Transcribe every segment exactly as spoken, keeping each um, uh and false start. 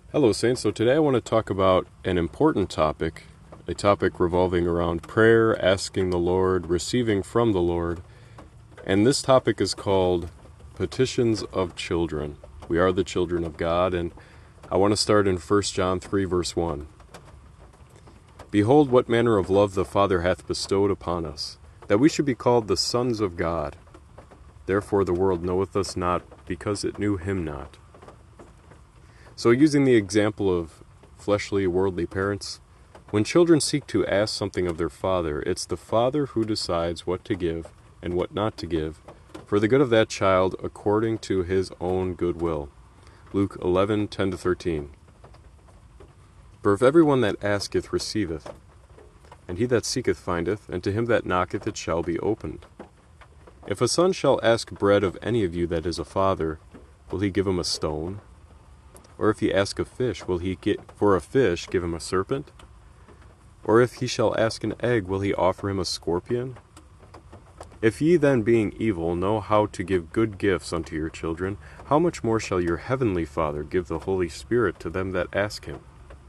Hello, Saints. So today I want to talk about an important topic, a topic revolving around prayer, asking the Lord, receiving from the Lord. And this topic is called Petitions of Children. We are the children of God, and I want to start in First John three, verse one. Behold, what manner of love the Father hath bestowed upon us, that we should be called the sons of God. Therefore the world knoweth us not, because it knew him not. So using the example of fleshly, worldly parents, when children seek to ask something of their father, it's the father who decides what to give and what not to give, for the good of that child according to his own good will. Luke eleven, ten to thirteen. For if every one that asketh receiveth, and he that seeketh findeth, and to him that knocketh it shall be opened. If a son shall ask bread of any of you that is a father, will he give him a stone? Or if he ask a fish, will he get for a fish give him a serpent? Or if he shall ask an egg, will he offer him a scorpion? If ye then, being evil, know how to give good gifts unto your children, how much more shall your heavenly Father give the Holy Spirit to them that ask him?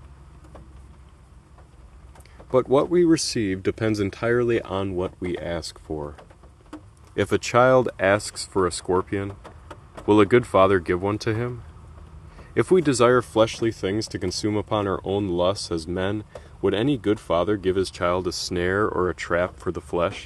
But what we receive depends entirely on what we ask for. If a child asks for a scorpion, will a good father give one to him? If we desire fleshly things to consume upon our own lusts as men, would any good father give his child a snare or a trap for the flesh?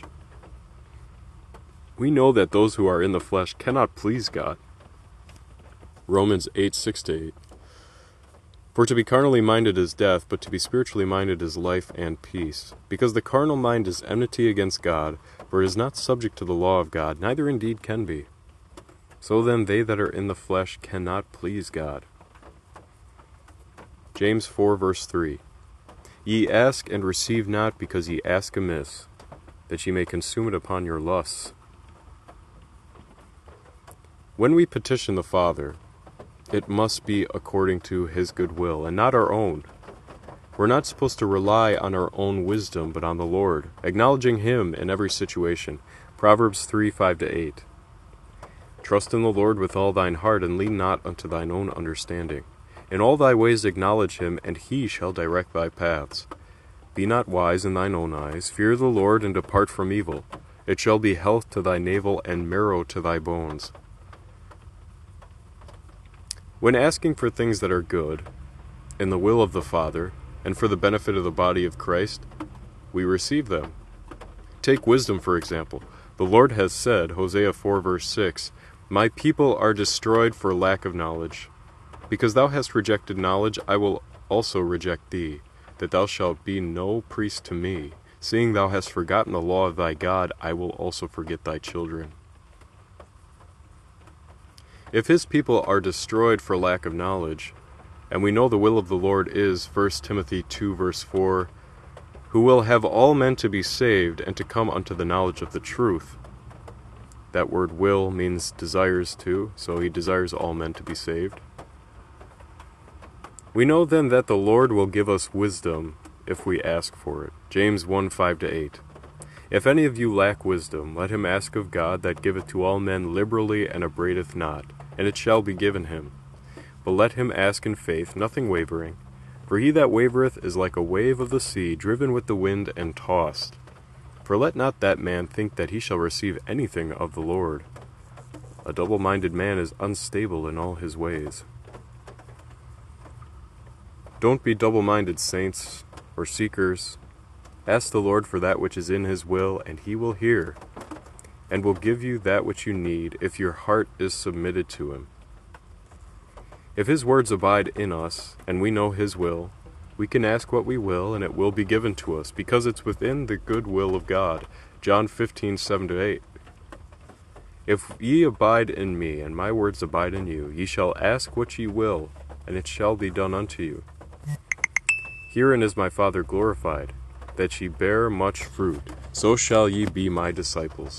We know that those who are in the flesh cannot please God. Romans eight, six to eight. For to be carnally minded is death, but to be spiritually minded is life and peace. Because the carnal mind is enmity against God, for it is not subject to the law of God, neither indeed can be. So then they that are in the flesh cannot please God. James four, verse three. Ye ask and receive not, because ye ask amiss, that ye may consume it upon your lusts. When we petition the Father, it must be according to his good will, and not our own. We're not supposed to rely on our own wisdom, but on the Lord, acknowledging him in every situation. Proverbs three, five to eight. Trust in the Lord with all thine heart, and lean not unto thine own understanding. In all thy ways acknowledge him, and he shall direct thy paths. Be not wise in thine own eyes. Fear the Lord, and depart from evil. It shall be health to thy navel, and marrow to thy bones. When asking for things that are good, in the will of the Father, and for the benefit of the body of Christ, we receive them. Take wisdom, for example. The Lord has said, Hosea four, verse six, My people are destroyed for lack of knowledge. Because thou hast rejected knowledge, I will also reject thee, that thou shalt be no priest to me. Seeing thou hast forgotten the law of thy God, I will also forget thy children. If his people are destroyed for lack of knowledge, and we know the will of the Lord is, First Timothy two, verse four, who will have all men to be saved, and to come unto the knowledge of the truth. That word will means desires to, so he desires all men to be saved. We know then that the Lord will give us wisdom if we ask for it. James one, five to eight. If any of you lack wisdom, let him ask of God, that giveth to all men liberally and upbraideth not, and it shall be given him. But let him ask in faith, nothing wavering. For he that wavereth is like a wave of the sea, driven with the wind and tossed. For let not that man think that he shall receive anything of the Lord. A double-minded man is unstable in all his ways. Don't be double-minded, saints, or seekers. Ask the Lord for that which is in his will, and he will hear, and will give you that which you need, if your heart is submitted to him. If his words abide in us, and we know his will, we can ask what we will, and it will be given to us, because it's within the good will of God. John fifteen, seven to eight. If ye abide in me, and my words abide in you, ye shall ask what ye will, and it shall be done unto you. Herein is my Father glorified, that ye bear much fruit, so shall ye be my disciples.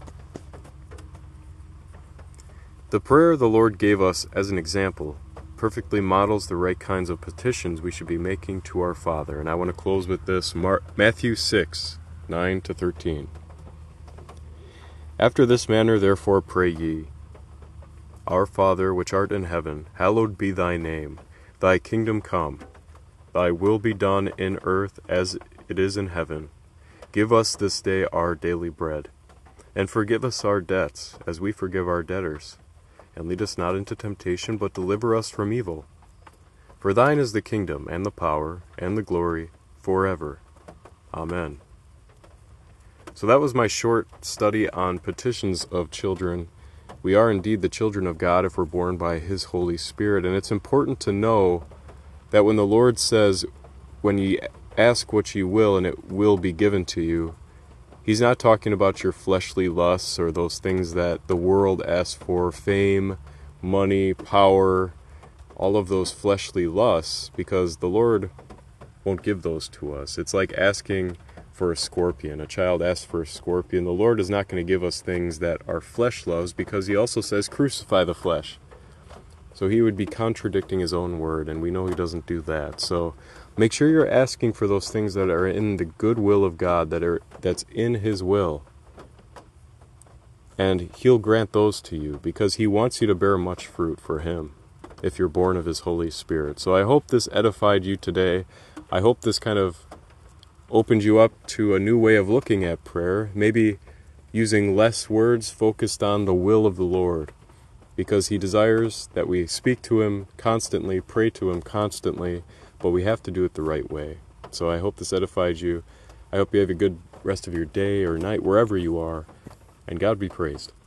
The prayer the Lord gave us as an example perfectly models the right kinds of petitions we should be making to our Father. And I want to close with this, Mar- Matthew six, nine to thirteen. After this manner therefore pray ye, Our Father, which art in heaven, hallowed be thy name. Thy kingdom come. Thy will be done in earth as it is in heaven. Give us this day our daily bread. And forgive us our debts, as we forgive our debtors. And lead us not into temptation, but deliver us from evil. For thine is the kingdom, and the power, and the glory, forever. Amen. So that was my short study on petitions of children. We are indeed the children of God if we're born by His Holy Spirit. And it's important to know that when the Lord says, when ye ask what ye will, and it will be given to you, He's not talking about your fleshly lusts or those things that the world asks for, fame, money, power, all of those fleshly lusts, because the Lord won't give those to us. It's like asking for a scorpion. A child asks for a scorpion. The Lord is not going to give us things that our flesh loves, because He also says, crucify the flesh. So He would be contradicting His own word, and we know He doesn't do that. So make sure you're asking for those things that are in the good will of God, that are that's in His will. And He'll grant those to you, because He wants you to bear much fruit for Him if you're born of His Holy Spirit. So I hope this edified you today. I hope this kind of opened you up to a new way of looking at prayer, maybe using less words focused on the will of the Lord, because He desires that we speak to Him constantly, pray to Him constantly, but we have to do it the right way. So I hope this edified you. I hope you have a good rest of your day or night, wherever you are, and God be praised.